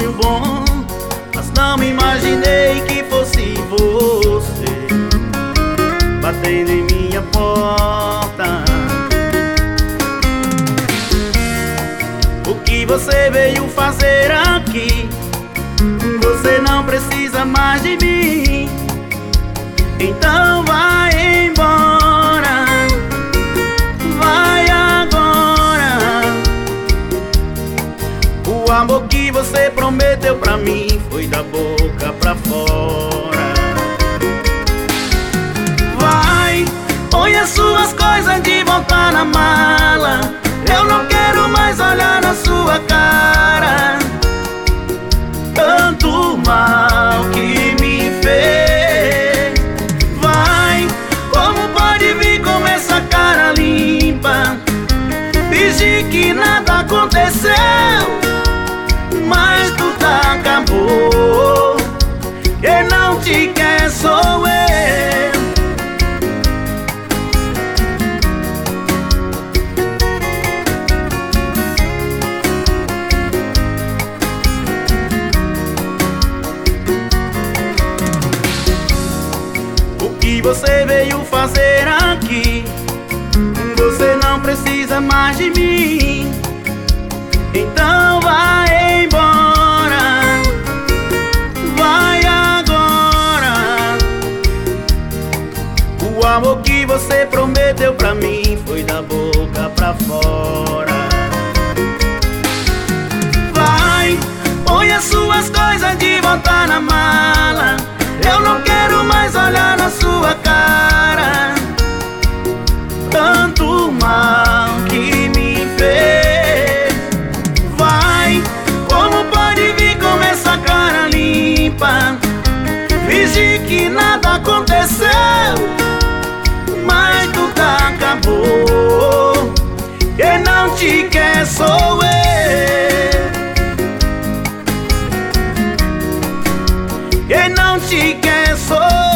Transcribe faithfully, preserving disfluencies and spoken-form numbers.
sonho bom, mas não imaginei que fosse você batendo em minha porta. O que você veio fazer aqui? Você não precisa mais de mim, então vai embora, vai agora. O amor que você prometeu pra mim foi da boca pra fora. Vai, põe as suas coisas de volta na mala, eu não quero mais olhar na sua cara. Tanto mal que me fez. Vai, como pode vir com essa cara limpa, fingir que nada aconteceu, mas tudo acabou. Quem não te quer sou eu. O que você veio fazer aqui? Você não precisa mais de mim, então vai embora, vai agora. O amor que você prometeu pra mim foi da boca pra fora. Vai, põe as suas coisas de volta na mala, eu não quero mais olhar na sua cara. Tanto mal que me fez. Vai, como pode vir com essa cara limpa, fingir que nada aconteceu, mas tudo acabou. Quem não te quer sou eu. Quem não te quer sou eu.